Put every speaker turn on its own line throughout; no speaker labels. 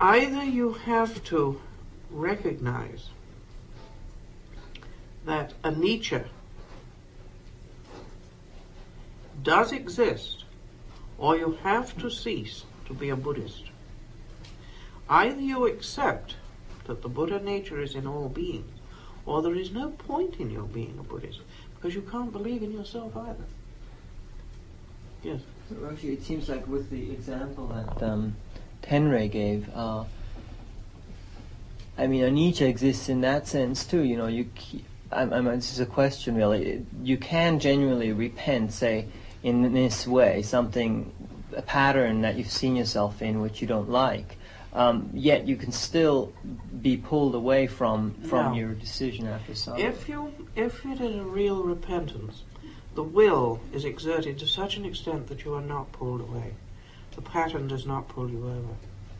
Either you have to recognize that anicca does exist, or you have to cease to be a Buddhist. Either you accept that the Buddha nature is in all beings, or there is no point in your being a Buddhist, because you can't believe in yourself either. Yes?
So Roshi, it seems like with the example that Tenrei gave, I mean, anicca exists in that sense too. You know, this is a question really. You can genuinely repent, say, in this way, a pattern that you've seen yourself in which you don't like. Yet you can still be pulled away from your decision after some.
If it is a real repentance, the will is exerted to such an extent that you are not pulled away. The pattern does not pull you over.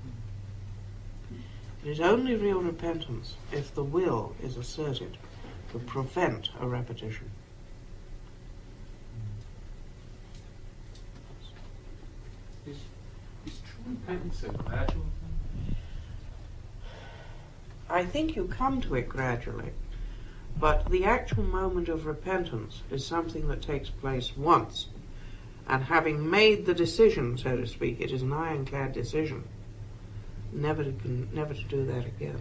It is only real repentance if the will is asserted to prevent a repetition.
Is true repentance a gradual thing?
I think you come to it gradually, but the actual moment of repentance is something that takes place once. And having made the decision, so to speak, it is an ironclad decision, never to do that again.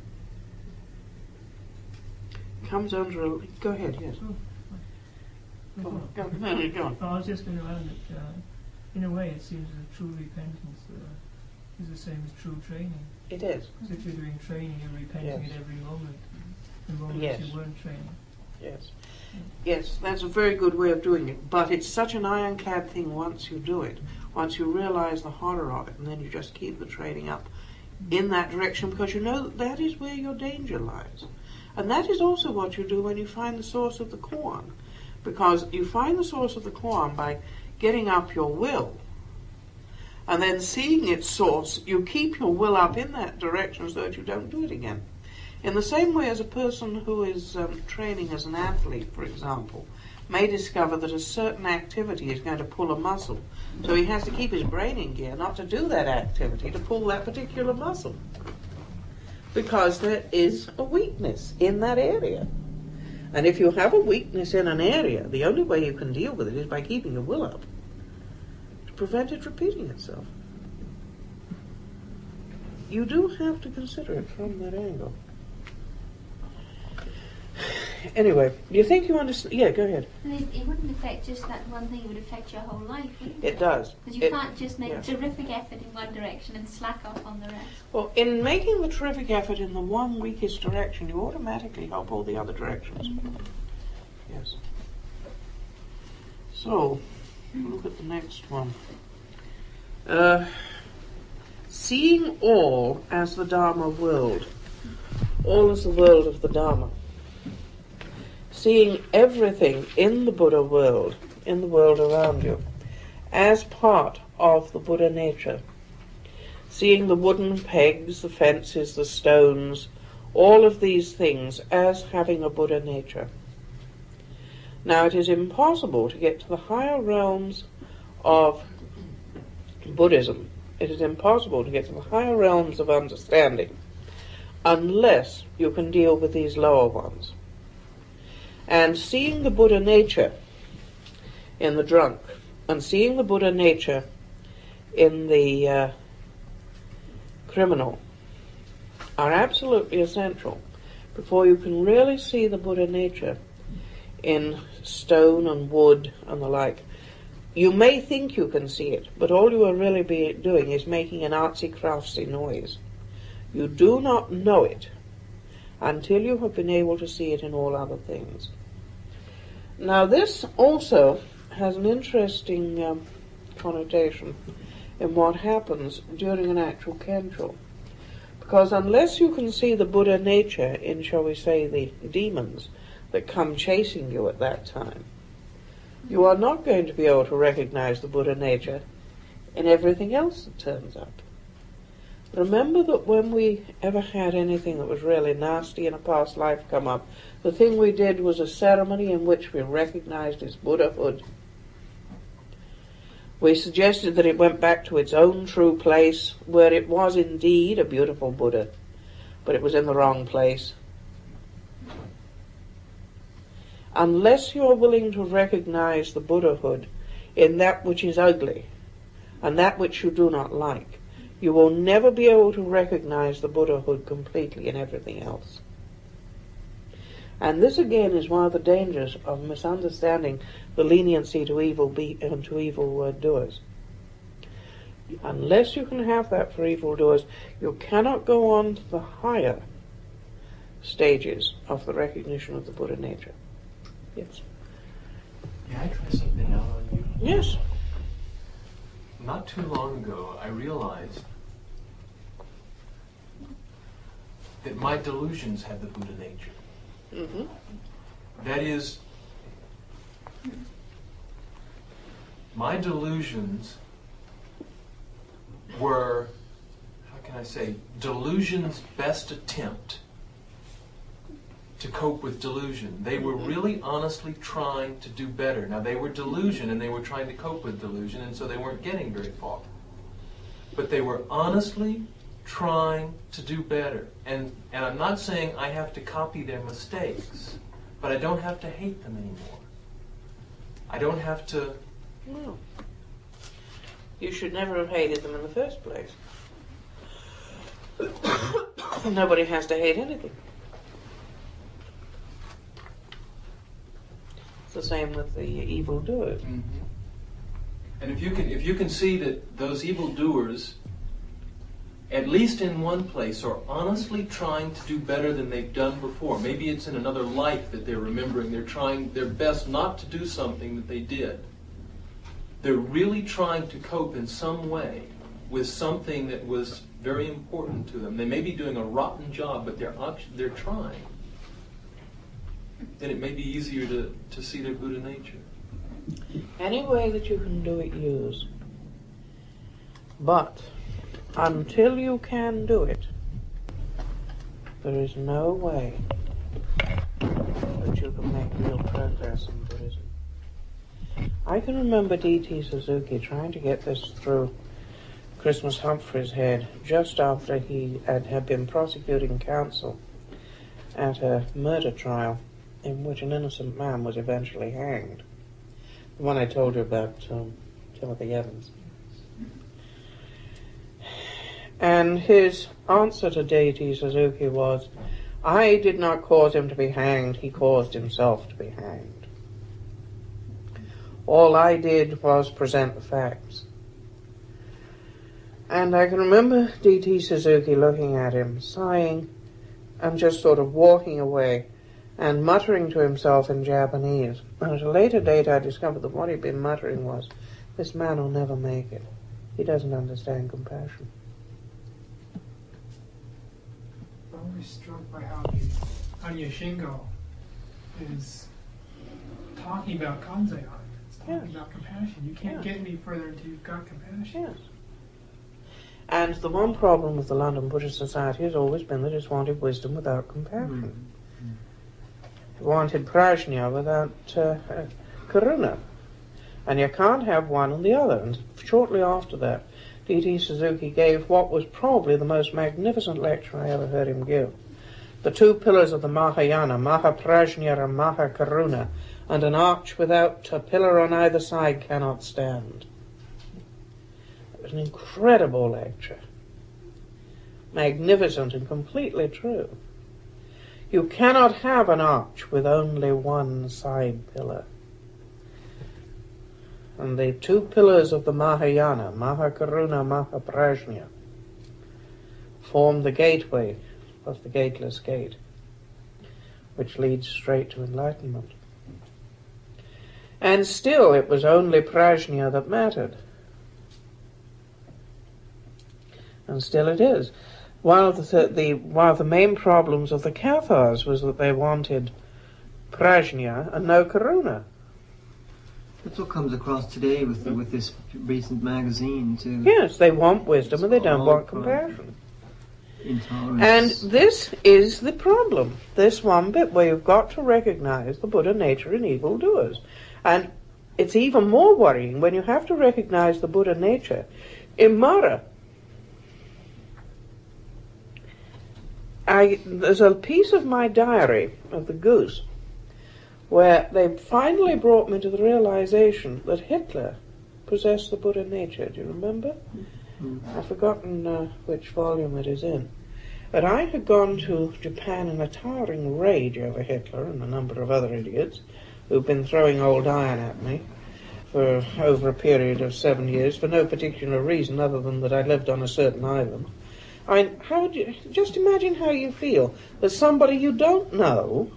Comes under a... Go ahead, yes.
Go on.
Go on.
I was just going to add that, in a way, it seems that true repentance is the same as true training.
It is.
Because if you're doing training, you're repenting
Yes.
at every moment. The moments
Yes.
you weren't training.
Yes. Yes, that's a very good way of doing it. But it's such an ironclad thing once you do it, once you realize the horror of it, and then you just keep the training up in that direction, because you know that is where your danger lies. And that is also what you do when you find the source of the koan. Because you find the source of the koan by getting up your will, and then seeing its source, you keep your will up in that direction so that you don't do it again. In the same way as a person who is training as an athlete, for example, may discover that a certain activity is going to pull a muscle. So he has to keep his brain in gear not to do that activity, to pull that particular muscle. Because there is a weakness in that area. And if you have a weakness in an area, the only way you can deal with it is by keeping your will up, to prevent it repeating itself. You do have to consider it from that angle. Anyway, do you think you understand? Yeah, go ahead.
And it wouldn't affect just that one thing, it would affect your whole life, wouldn't it?
It does.
Because you can't just make a terrific effort in one direction and slack off on the rest.
Well, in making the terrific effort in the one weakest direction, you automatically help all the other directions. Yes. So, look at the next one. Seeing all as the Dharma world. All as the world of the Dharma. Seeing everything in the Buddha world, in the world around you, as part of the Buddha nature. Seeing the wooden pegs, the fences, the stones, all of these things as having a Buddha nature. Now, it is impossible to get to the higher realms of Buddhism. It is impossible to get to the higher realms of understanding unless you can deal with these lower ones. And seeing the Buddha nature in the drunk, and seeing the Buddha nature in the criminal are absolutely essential before you can really see the Buddha nature in stone and wood and the like. You may think you can see it, but all you are really doing is making an artsy-craftsy noise. You do not know it until you have been able to see it in all other things. Now, this also has an interesting connotation in what happens during an actual kensho. Because unless you can see the Buddha nature in, shall we say, the demons that come chasing you at that time, you are not going to be able to recognize the Buddha nature in everything else that turns up. Remember that when we ever had anything that was really nasty in a past life come up, the thing we did was a ceremony in which we recognized his Buddhahood. We suggested that it went back to its own true place, where it was indeed a beautiful Buddha, but it was in the wrong place. Unless you're willing to recognize the Buddhahood in that which is ugly and that which you do not like, you will never be able to recognize the Buddhahood completely in everything else. And this again is one of the dangers of misunderstanding the leniency to evil doers. Unless you can have that for evildoers, you cannot go on to the higher stages of the recognition of the Buddha nature. Yes.
Yeah, I try something out on you.
Yes.
Not too long ago, I realized that my delusions had the Buddha nature.
Mm-hmm.
That is, my delusions were, how can I say, delusion's best attempt to cope with delusion. They were really honestly trying to do better. Now, they were delusion and they were trying to cope with delusion, and so they weren't getting very far. But they were honestly trying to do better. And I'm not saying I have to copy their mistakes, but I don't have to hate them anymore. I don't have to...
No. You should never have hated them in the first place. Nobody has to hate anything. It's the same with the evildoers.
Mm-hmm. And if you can see that those evildoers, at least in one place, are honestly trying to do better than they've done before. Maybe it's in another life that they're remembering. They're trying their best not to do something that they did. They're really trying to cope in some way with something that was very important to them. They may be doing a rotten job, but they're trying. Then it may be easier to see their Buddha nature.
Any way that you can do it, use. But until you can do it, there is no way that you can make real progress in Buddhism. I can remember D.T. Suzuki trying to get this through Christmas Humphrey's head just after he had been prosecuting counsel at a murder trial in which an innocent man was eventually hanged. The one I told you about, Timothy Evans. And his answer to D.T. Suzuki was, I did not cause him to be hanged, he caused himself to be hanged. All I did was present the facts. And I can remember D.T. Suzuki looking at him, sighing, and just sort of walking away, and muttering to himself in Japanese. And at a later date I discovered that what he'd been muttering was, this man will never make it. He doesn't understand compassion.
I'm always struck by how the Anya Shingo is talking about Kanzeon. It's talking about compassion. You can't get any further until you've got compassion.
Yes. And the one problem with the London Buddhist Society has always been that it's wanted wisdom without compassion. It wanted prajna without karuna. And you can't have one and the other. And shortly after that, D.T. Suzuki gave what was probably the most magnificent lecture I ever heard him give. The two pillars of the Mahayana, Mahaprajna and Mahakaruna, and an arch without a pillar on either side cannot stand. It was an incredible lecture. Magnificent and completely true. You cannot have an arch with only one side pillar. And the two pillars of the Mahayana, Mahakaruna, Mahaprajna, form the gateway of the gateless gate, which leads straight to enlightenment. And still it was only prajna that mattered. And still it is. One of the main problems of the Cathars was that they wanted prajna and no karuna.
That's what comes across today with this recent magazine too.
Yes, they want wisdom and they don't want compassion.
Intolerance.
And this is the problem. This one bit where you've got to recognize the Buddha nature in evildoers. And it's even more worrying when you have to recognize the Buddha nature. In Mara, there's a piece of my diary of the goose where they finally brought me to the realization that Hitler possessed the Buddha nature. Do you remember? I've forgotten which volume it is in. But I had gone to Japan in a towering rage over Hitler and a number of other idiots who've been throwing old iron at me for over a period of 7 years for no particular reason other than that I lived on a certain island. How would you just imagine how you feel that somebody you don't know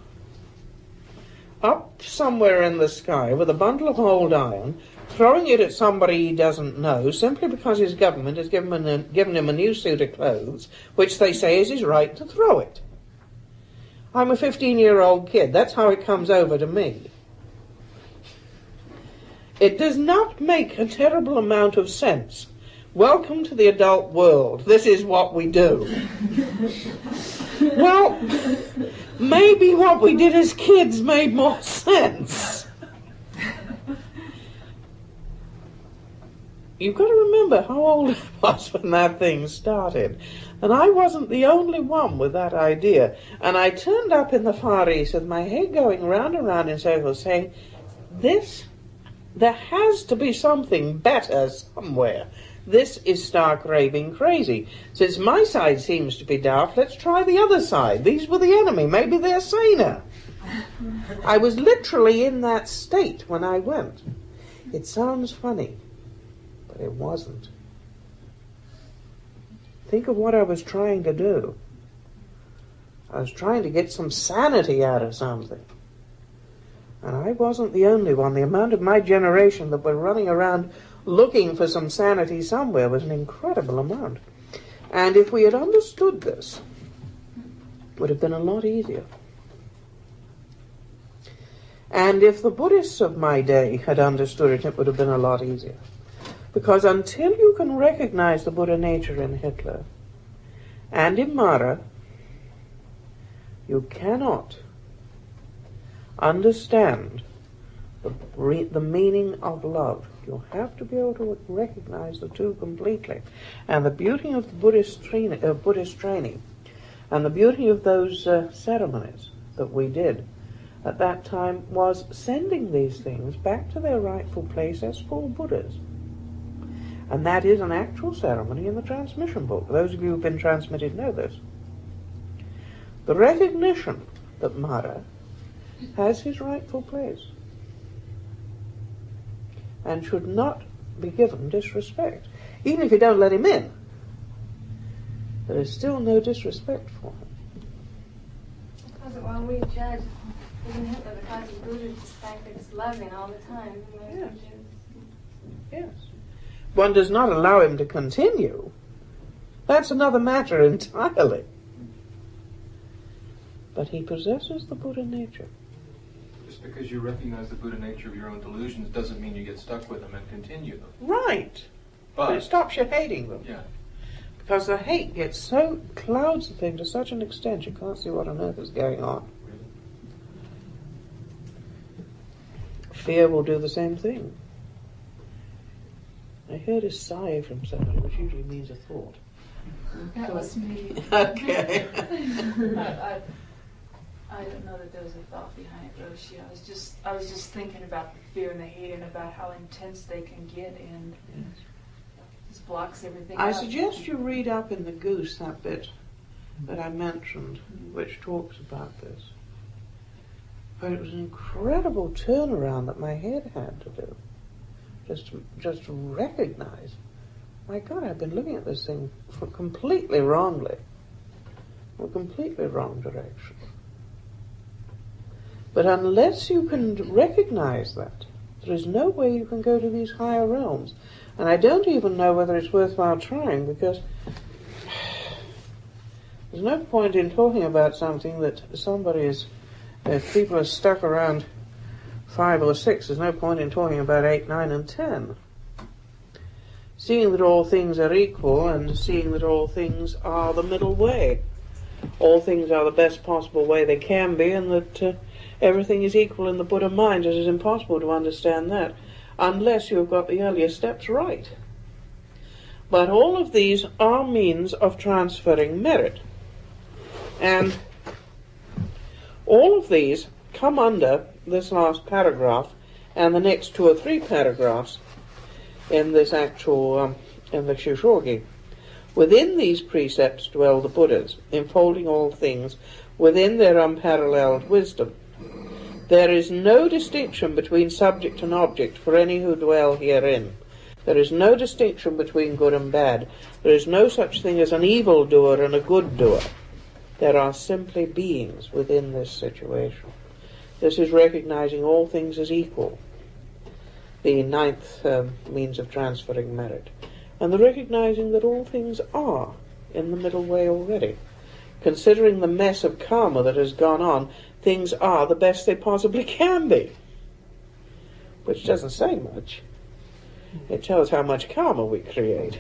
up somewhere in the sky with a bundle of old iron, throwing it at somebody he doesn't know simply because his government has given him a new suit of clothes, which they say is his right to throw it. I'm a 15-year-old kid. That's how it comes over to me. It does not make a terrible amount of sense. Welcome to the adult world. This is what we do. Well, maybe what we did as kids made more sense. You've got to remember how old I was when that thing started. And I wasn't the only one with that idea. And I turned up in the Far East with my head going round and round in circles saying, there has to be something better somewhere. This is stark raving crazy. Since my side seems to be daft, let's try the other side. These were the enemy. Maybe they're saner. I was literally in that state when I went. It sounds funny, but it wasn't. Think of what I was trying to do. I was trying to get some sanity out of something. And I wasn't the only one. The amount of my generation that were running around looking for some sanity somewhere was an incredible amount. And if we had understood this, it would have been a lot easier. And if the Buddhists of my day had understood it, it would have been a lot easier. Because until you can recognize the Buddha nature in Hitler and in Mara, you cannot understand the meaning of love. You have to be able to recognize the two completely. And the beauty of the Buddhist training and the beauty of those ceremonies that we did at that time was sending these things back to their rightful place as full Buddhas. And that is an actual ceremony in the transmission book. Those of you who've been transmitted know this. The recognition that Mara has his rightful place and should not be given disrespect. Even if you don't let him in, there is still no disrespect for him.
Because when we judge, even Hitler, because of Buddha, just the fact that it's loving all the time.
Yes. Yes. One does not allow him to continue. That's another matter entirely. But he possesses the Buddha nature.
Just because you recognize the Buddha nature of your own delusions doesn't mean you get stuck with them and continue them.
Right. But it stops you hating them.
Yeah.
Because the hate clouds the thing to such an extent you can't see what on earth is going on. Fear will do the same thing. I heard a sigh from somebody, which usually means a thought.
That was me.
Okay.
I don't know that there was a thought behind it, Roshi. I was just thinking about the fear and the hate and about how intense they can get, and just blocks everything
I
up.
suggest you read up in the Goose that bit that I mentioned, which talks about this. But it was an incredible turnaround that my head had to do, just to recognize, my God, I've been looking at this thing for completely wrongly, a completely wrong direction. But unless you can recognize that, there is no way you can go to these higher realms. And I don't even know whether it's worthwhile trying, because there's no point in talking about something that somebody is, if people are stuck around 5 or 6, there's no point in talking about 8, 9, and 10. Seeing that all things are equal and seeing that all things are the middle way. All things are the best possible way they can be, and that everything is equal in the Buddha mind. It is impossible to understand that. unless you've got the earlier steps right. But all of these are means of transferring merit. And all of these come under this last paragraph and the next 2 or 3 paragraphs in this actual, in the Shushogi. Within these precepts dwell the Buddhas, enfolding all things within their unparalleled wisdom. There is no distinction between subject and object for any who dwell herein. There is no distinction between good and bad. There is no such thing as an evil doer and a good doer. There are simply beings within this situation. This is recognizing all things as equal, the 9th means of transferring merit. And the recognizing that all things are in the middle way already. Considering the mess of karma that has gone on, things are the best they possibly can be. Which doesn't say much. It tells how much karma we create.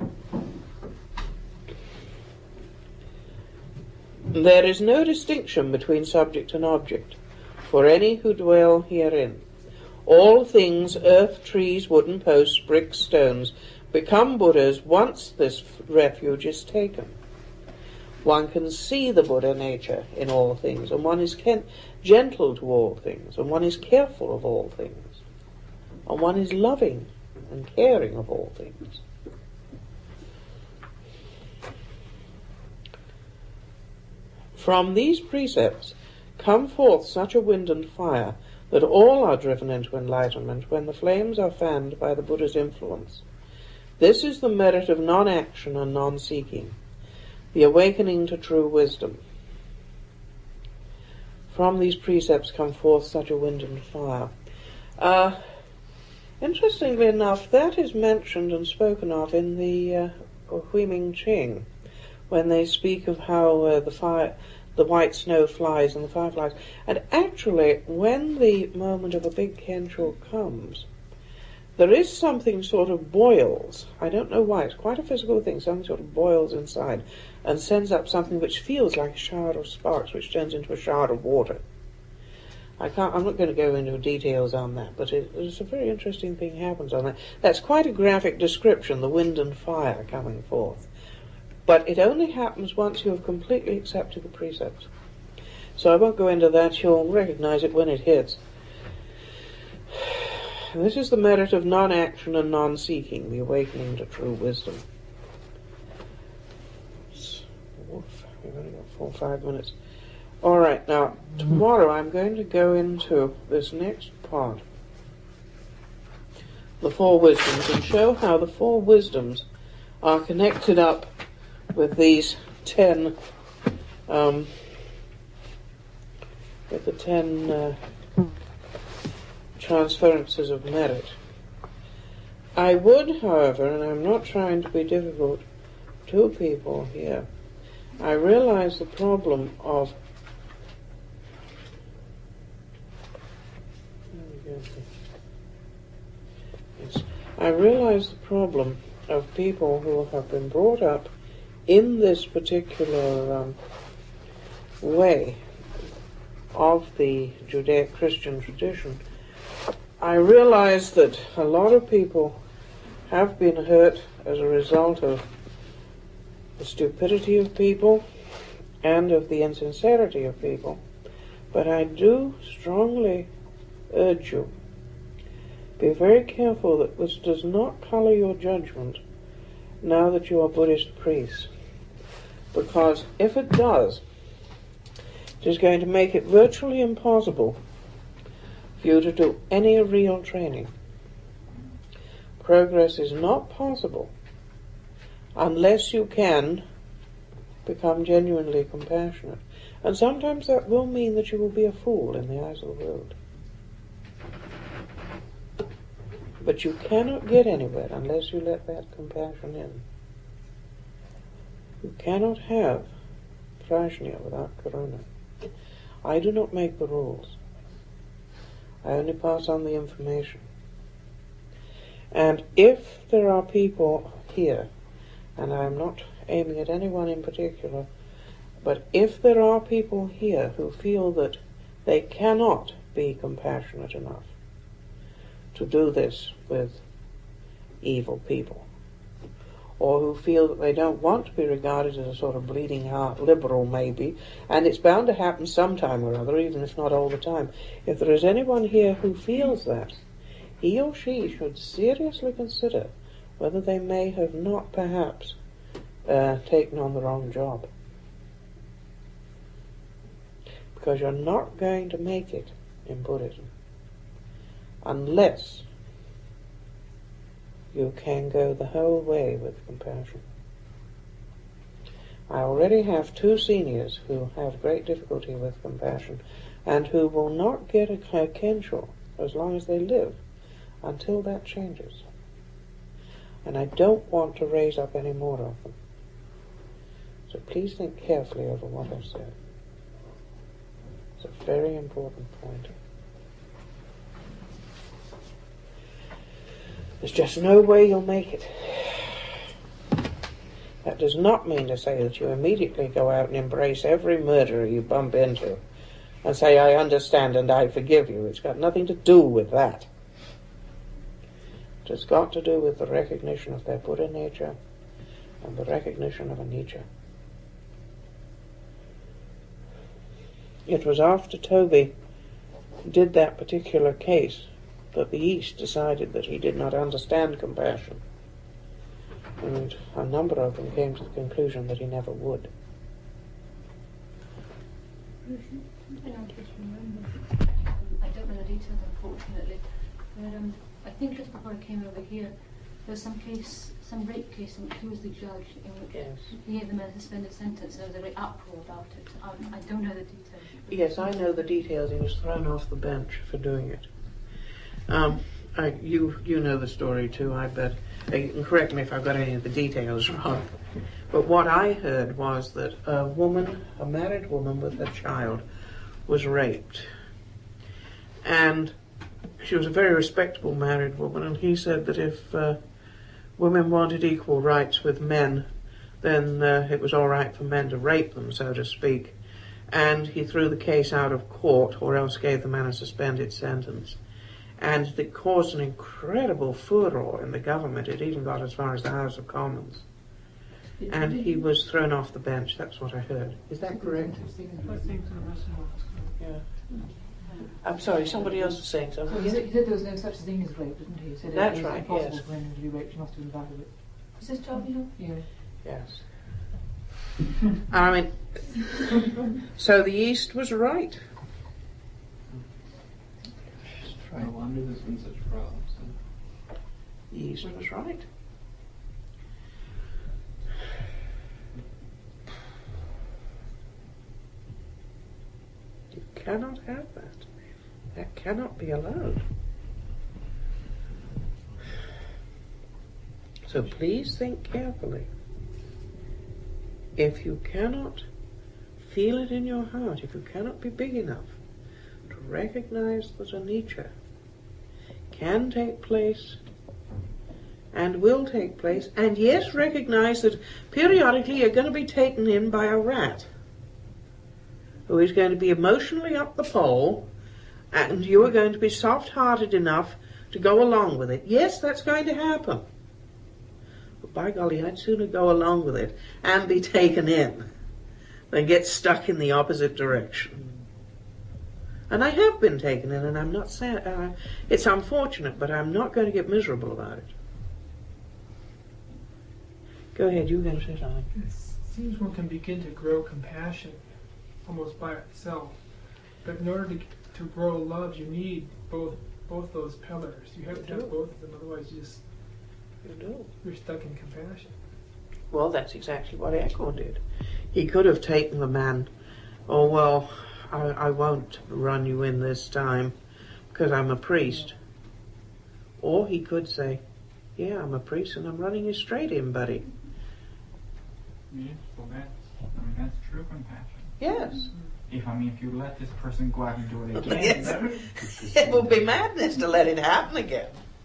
There is no distinction between subject and object for any who dwell herein. All things, earth, trees, wooden posts, bricks, stones, become Buddhas once this refuge is taken. One can see the Buddha nature in all things, and one is gentle to all things, and one is careful of all things, and one is loving and caring of all things. From these precepts come forth such a wind and fire that all are driven into enlightenment when the flames are fanned by the Buddha's influence. This is the merit of non-action and non-seeking, the awakening to true wisdom. From these precepts come forth such a wind and fire. Interestingly enough, that is mentioned and spoken of in the Huiming Ching, when they speak of how the white snow flies and the fireflies. And actually, when the moment of a big Kensho comes, there is something sort of boils. I don't know why. It's quite a physical thing. Something sort of boils inside and sends up something which feels like a shower of sparks, which turns into a shower of water. I'm not going to go into details on that, but it's a very interesting thing happens on that. That's quite a graphic description, the wind and fire coming forth. But it only happens once you have completely accepted the precepts. So I won't go into that. You'll recognize it when it hits. This is the merit of non-action and non-seeking, the awakening to true wisdom. We've only got 4 or 5 minutes. All right, now, tomorrow I'm going to go into this next part, the 4 wisdoms, and show how the 4 wisdoms are connected up with these 10, with the 10 transferences of merit. I would, however, and I'm not trying to be difficult to people here, I realize the problem of people who have been brought up in this particular way of the Judeo-Christian tradition. I realize that a lot of people have been hurt as a result of the stupidity of people and of the insincerity of people, but I do strongly urge you, be very careful that this does not color your judgment now that you are Buddhist priests, because if it does, it is going to make it virtually impossible for you to do any real training. Progress is not possible unless you can become genuinely compassionate. And sometimes that will mean that you will be a fool in the eyes of the world. But you cannot get anywhere unless you let that compassion in. You cannot have prajna without karuna. I do not make the rules. I only pass on the information. And if there are people here, and I am not aiming at anyone in particular, but if there are people here who feel that they cannot be compassionate enough to do this with evil people, or who feel that they don't want to be regarded as a sort of bleeding heart liberal, maybe, and it's bound to happen sometime or other, even if not all the time. If there is anyone here who feels that, he or she should seriously consider whether they may have not perhaps taken on the wrong job. Because you're not going to make it in Buddhism unless you can go the whole way with compassion. I already have 2 seniors who have great difficulty with compassion and who will not get a kensho as long as they live until that changes. And I don't want to raise up any more of them. So please think carefully over what I've said. It's a very important point. There's just no way you'll make it. That does not mean to say that you immediately go out and embrace every murderer you bump into and say, I understand and I forgive you. It's got nothing to do with that. It has got to do with the recognition of their Buddha nature and the recognition of anicca. It was after Toby did that particular case that the East decided that he did not understand compassion. And a number of them came to the conclusion that he never would.
I just remember, I don't know the details unfortunately, but I think just before I came over here, there was some rape case in which he was the judge, in which he gave them a suspended sentence. There was a great uproar about it. I don't know the details.
Yes, I know the details. He was thrown off the bench for doing it. You know the story too, I bet. You can correct me if I've got any of the details wrong. But what I heard was that a married woman with a child, was raped. And she was a very respectable married woman, and he said that if women wanted equal rights with men, then it was all right for men to rape them, so to speak. And he threw the case out of court, or else gave the man a suspended sentence. And it caused an incredible furore in the government. It even got as far as the House of Commons. And he was thrown off the bench. That's what I heard. Is that correct? Yeah. I'm sorry, somebody else was saying something.
He said there was no such thing as rape, didn't he? He said
That's
it was
right,
impossible
yes.
for anyone to be raped. She must have been bad of it.
Is this Charlie Hill?
Yeah.
Yes. I mean, so the East was right.
No wonder there's been such problems.
The East was right. You cannot have that. That cannot be allowed. So please think carefully. If you cannot feel it in your heart, if you cannot be big enough to recognize that anicca can take place and will take place, and yes, recognize that periodically you're going to be taken in by a rat who is going to be emotionally up the pole, and you are going to be soft-hearted enough to go along with it. Yes, that's going to happen. But by golly, I'd sooner go along with it and be taken in than get stuck in the opposite direction. And I have been taken in, and I'm not saying it's unfortunate, but I'm not going to get miserable about it. Go ahead, you were going to say something.
It seems one can begin to grow compassion almost by itself, but in order to grow love, you need both those pillars. You have to have both of them, otherwise you're stuck in compassion.
Well, that's exactly what Echo did. He could have taken the man, oh well, I won't run you in this time because I'm a priest. Or he could say, yeah, I'm a priest and I'm running you straight in, buddy.
Yes, well that's true compassion.
Yes.
If you let this person go out and do it again,
it will be madness to let it happen again.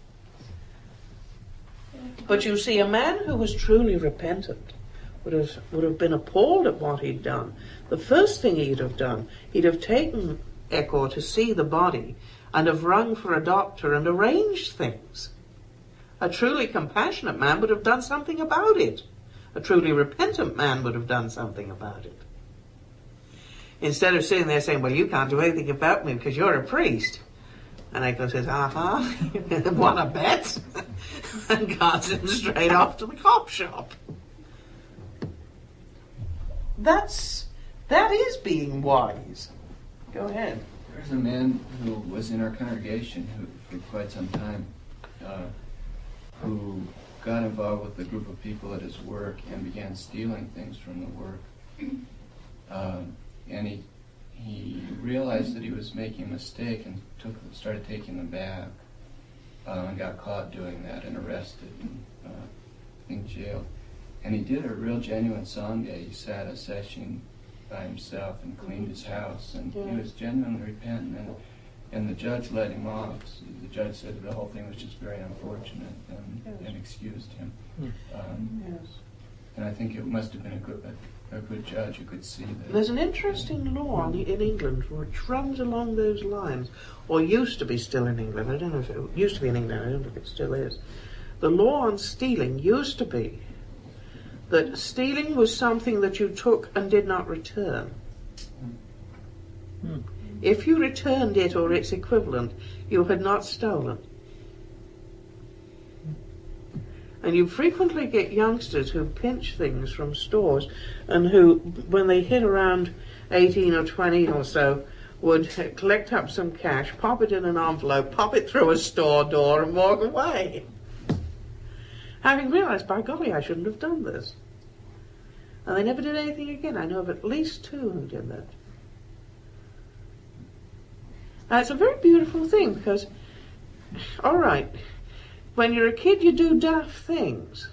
But you see, a man who was truly repentant would have been appalled at what he'd done. The first thing he'd have done, he'd have taken Echo to see the body and have rung for a doctor and arranged things. A truly compassionate man would have done something about it. A truly repentant man would have done something about it. Instead of sitting there saying, well, you can't do anything about me because you're a priest. And Eglon says, want a bet? And guards him straight off to the cop shop. That is being wise. Go ahead.
There's a man who was in our congregation who, for quite some time, who got involved with a group of people at his work and began stealing things from the work. And he realized that he was making a mistake and started taking them back, and got caught doing that and arrested and I think jailed. And he did a real genuine Sangha. He sat a session by himself and cleaned his house, and he was genuinely repentant. And the judge let him off. The judge said the whole thing was just very unfortunate and excused him. And I think it must have been a good judge who could see that.
There's an interesting law in England which runs along those lines, or used to be still in England. I don't know if it used to be in England. I don't know if it still is. The law on stealing used to be that stealing was something that you took and did not return. If you returned it or its equivalent, you had not stolen. And you frequently get youngsters who pinch things from stores and who, when they hit around 18 or 20 or so, would collect up some cash, pop it in an envelope, pop it through a store door and walk away. Having realized, by golly, I shouldn't have done this. And they never did anything again. I know of at least 2 who did that. Now, it's a very beautiful thing because, all right, when you're a kid you do daft things,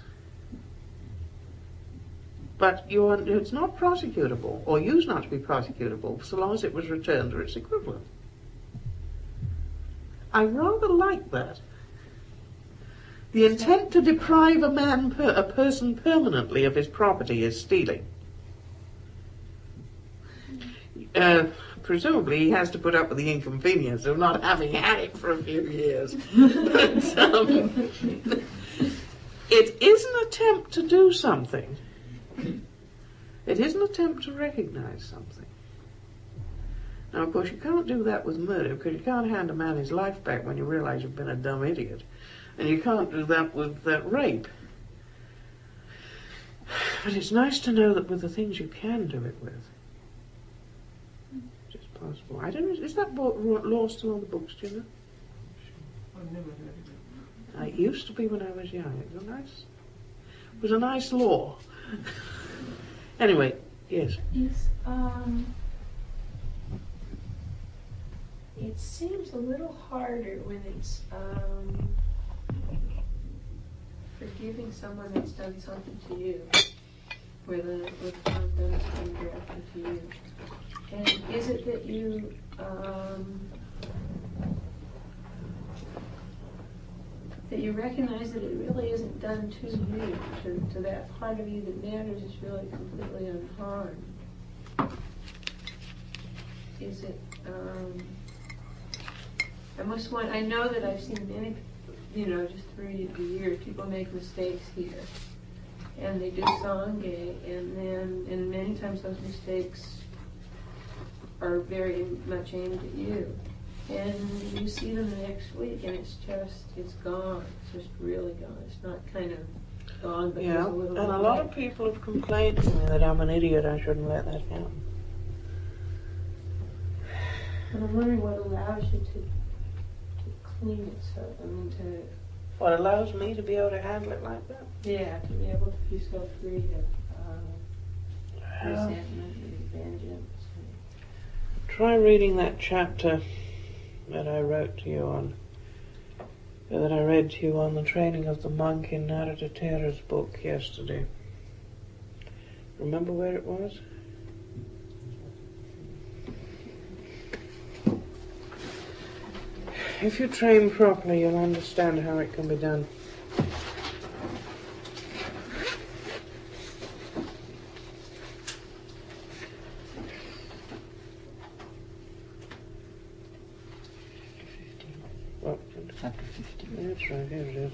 but it's not prosecutable, or used not to be prosecutable, so long as it was returned or its equivalent. I rather like that. The intent to deprive a person permanently of his property is stealing. Presumably he has to put up with the inconvenience of not having had it for a few years. But it is an attempt to do something. It is an attempt to recognize something. Now, of course, you can't do that with murder, because you can't hand a man his life back when you realize you've been a dumb idiot. And you can't do that with rape. But it's nice to know that with the things you can do it with, it's possible. I don't know, is that law still on the books, do you know?
I've never heard of it.
It used to be when I was young. It was a nice law. Anyway, yes.
It seems a little harder when it's forgiving someone that's done something to you, with harm done that's been directed to you. And is it that you recognize that it really isn't done to you, to that part of you that matters is really completely unharmed? Is it? I know that I've seen many, just through the years, people make mistakes here, and they do Sangha, and many times those mistakes are very much aimed at you, and you see them the next week, and it's gone. It's just really gone. It's not kind of gone, but there's a little.
And a lot of people have complained to me that I'm an idiot. I shouldn't let that happen.
And I'm wondering what allows you to clean it so,
What allows me to be able to handle it like that?
Yeah, to be able to be so free of resentment and vengeance.
Try reading that chapter that I wrote to you on, that I read to you on the training of the monk in Narada Thera's book yesterday. Remember where it was? If you train properly, you'll understand how it can be done.
chapter 15.
That's right, here it is.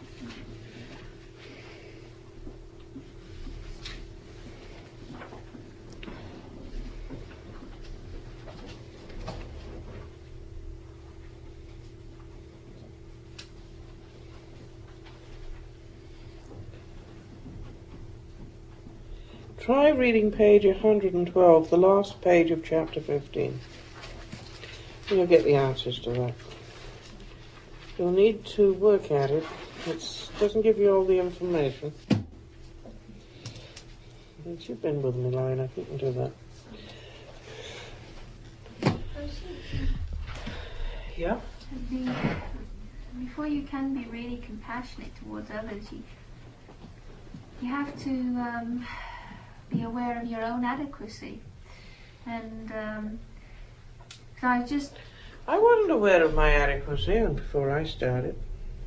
Try reading page 112, the last page of chapter 15. You'll get the answers to that. You'll need to work at it. It doesn't give you all the information. But you've been with me, Lina. You can do that. Yeah?
Before you can be really compassionate towards others, you have to be aware of your own adequacy. And so
I wasn't aware of my adequacy before I started.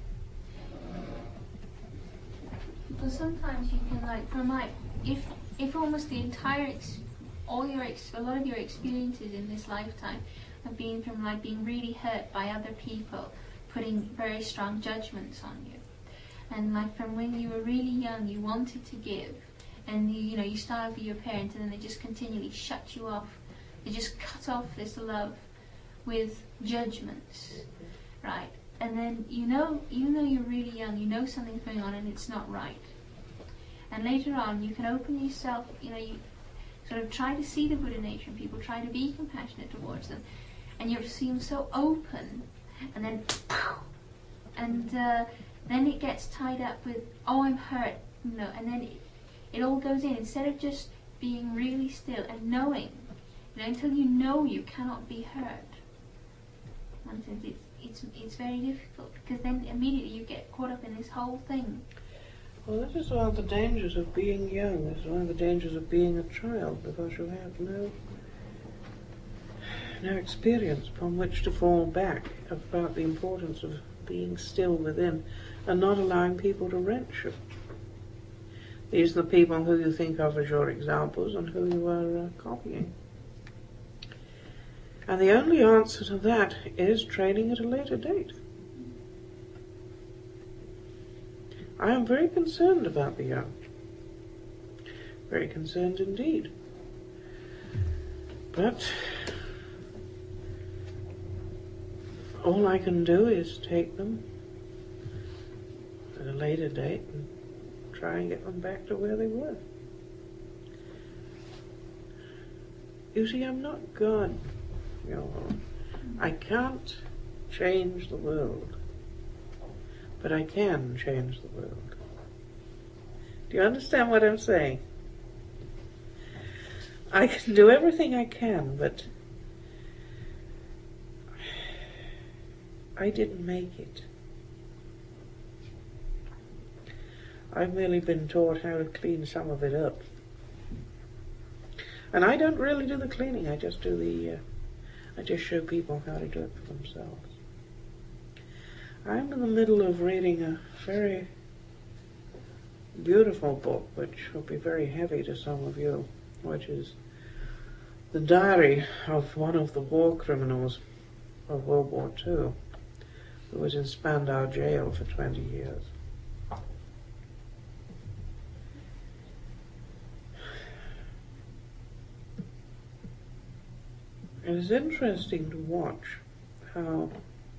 Well, sometimes you can if almost the entire a lot of your experiences in this lifetime have been from being really hurt by other people putting very strong judgments on you, and from when you were really young you wanted to give, and you started with your parents, and then they just continually shut you off. They just cut off this love with judgments, right? And then even though you're really young, you know something's going on and it's not right. And later on, you can open yourself. You sort of try to see the Buddha nature in people, try to be compassionate towards them, and you seem so open, and then, then it gets tied up with, oh, I'm hurt, and then it all goes in, instead of just being really still and knowing, until you know you cannot be hurt. And it's very difficult, because then immediately you get caught up in this whole thing.
Well, this is one of the dangers of being young. This is one of the dangers of being a child, because you have no experience upon which to fall back about the importance of being still within and not allowing people to wrench you. These are the people who you think of as your examples and who you are copying. And the only answer to that is training at a later date. I am very concerned about the young. Very concerned indeed. But all I can do is take them at a later date and try and get them back to where they were. You see, I'm not God. I can't change the world, but I can change the world. Do you understand what I'm saying? I can do everything I can, but I didn't make it. I've merely been taught how to clean some of it up. And I don't really do the cleaning, I just show people how to do it for themselves. I'm in the middle of reading a very beautiful book, which will be very heavy to some of you, which is the diary of one of the war criminals of World War II, who was in Spandau jail for 20 years. It is interesting to watch how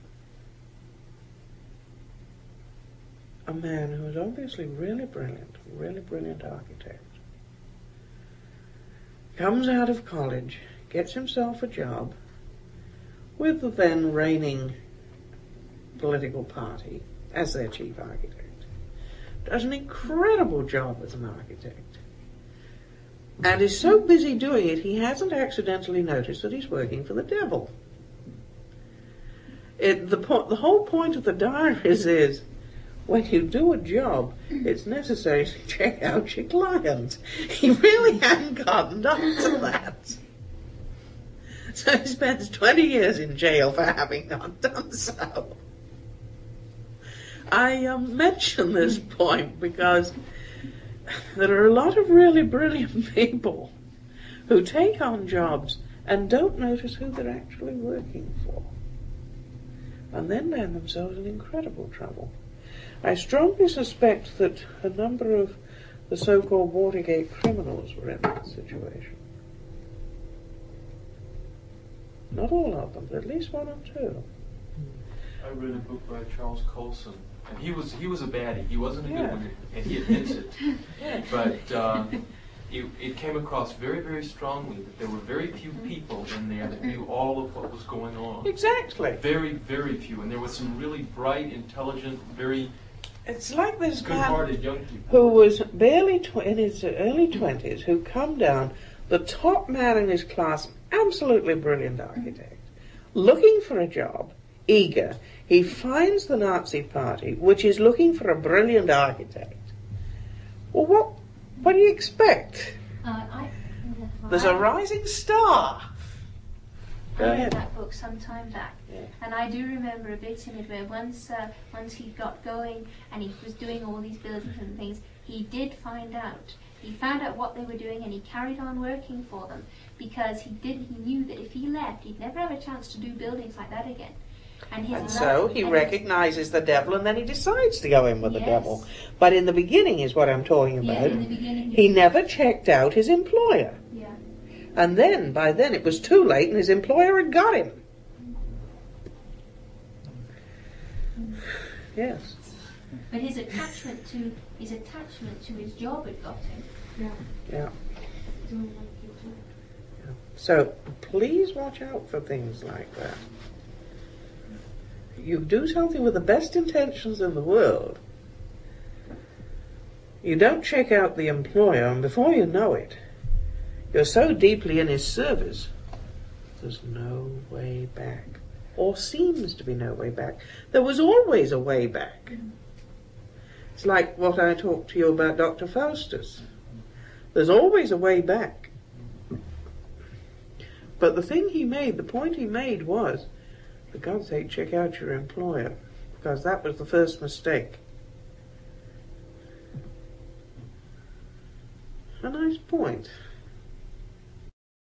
a man who is obviously really brilliant architect, comes out of college, gets himself a job with the then reigning political party as their chief architect, does an incredible job as an architect, and is so busy doing it he hasn't accidentally noticed that he's working for the devil. The whole point of the diaries is, when you do a job, it's necessary to check out your client. He really hadn't gotten up to that. So he spends 20 years in jail for having not done so. I mention this point because there are a lot of really brilliant people who take on jobs and don't notice who they're actually working for. and then land themselves in incredible trouble. I strongly suspect that a number of the so-called Watergate criminals were in that situation. Not all of them, but at least one or two.
I read a book by Charles Colson, and he was a baddie. He wasn't a good one, and he admits it. But it came across very, very strongly that there were very few people in there that knew all of what was going on.
Exactly.
Very, very few, and there were some really bright, intelligent, very
It's like this
good-hearted
man
young people
who was barely in his early 20s, who come down, the top man in his class, absolutely brilliant architect, looking for a job, eager. He finds the Nazi Party, which is looking for a brilliant architect. Well, what do you expect? There's a rising star.
I read that book some time back, and I do remember a bit in it where once he got going and he was doing all these buildings and things, he did find out. He found out what they were doing, and he carried on working for them because he knew that if he left, he'd never have a chance to do buildings like that again. And
so he recognizes the devil, and then he decides to go in with the devil. But in the beginning is what I'm talking about.
In the beginning,
he never checked out his employer.
Yeah.
And then, by then, it was too late, and his employer had got him. Yes.
But his attachment to his job had got him.
Yeah. So please watch out for things like that. You do something with the best intentions in the world. You don't check out the employer, and before you know it, you're so deeply in his service, there's no way back. Or seems to be no way back. There was always a way back. It's like what I talked to you about Dr. Faustus. There's always a way back. But the point he made was, for God's sake, check out your employer, because that was the first mistake. A nice point.